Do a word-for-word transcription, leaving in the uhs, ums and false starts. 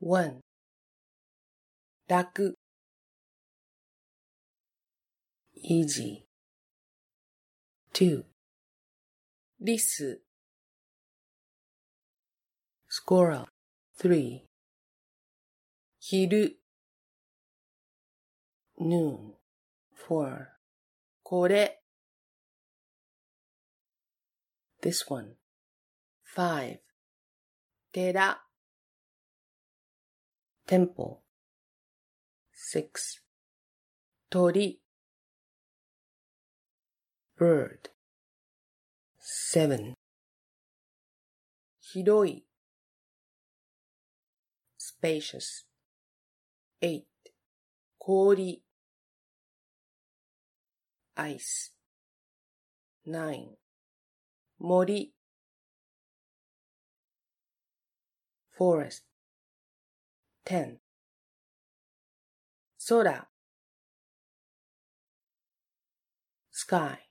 one 楽 easy two リス squirrel three 昼 noon four これ this one five 寺 temple six 鳥 bird seven 広い spacious eight 氷 ice nine 森 forest ten 空 sky